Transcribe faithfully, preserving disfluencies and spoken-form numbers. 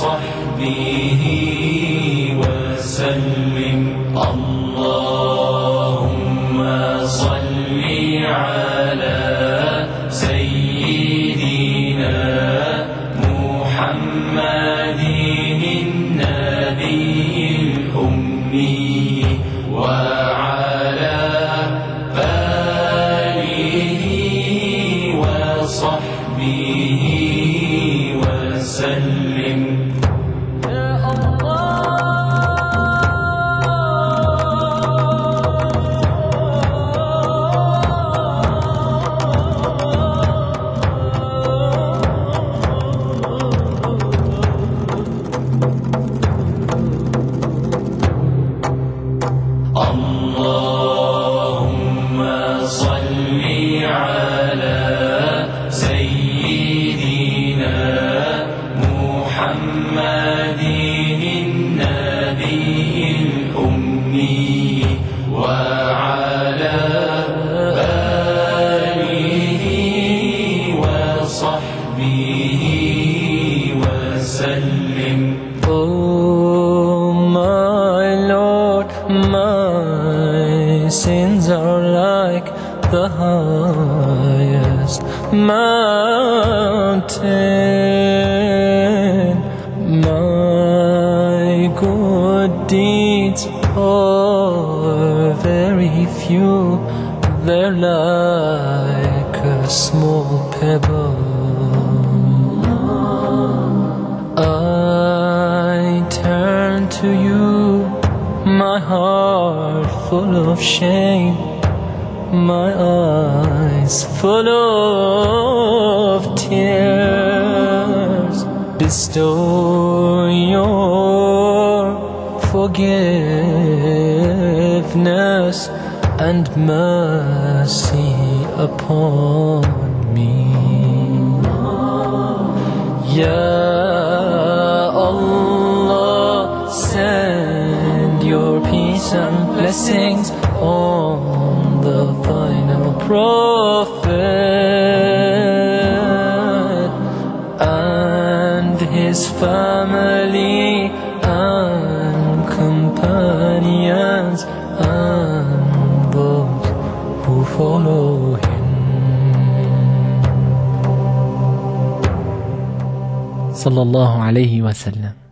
وصحبه وسلم. اللهم صل على سيدنا محمد النبي الأمي وعلى آله وصحبه وسلم. اللهم صل على سيدنا محمد النبي الأمي وعلى آله وصحبه وسلم. Sins are like the highest mountain. My good deeds are very few. They're like a small pebble. I turn to you, my heart full of shame, my eyes full of tears. Bestow your forgiveness and mercy upon me. Ya Allah, send your peace and blessings on the final prophet and his family and companions and those who follow him. Sallallahu alayhi wa sallam.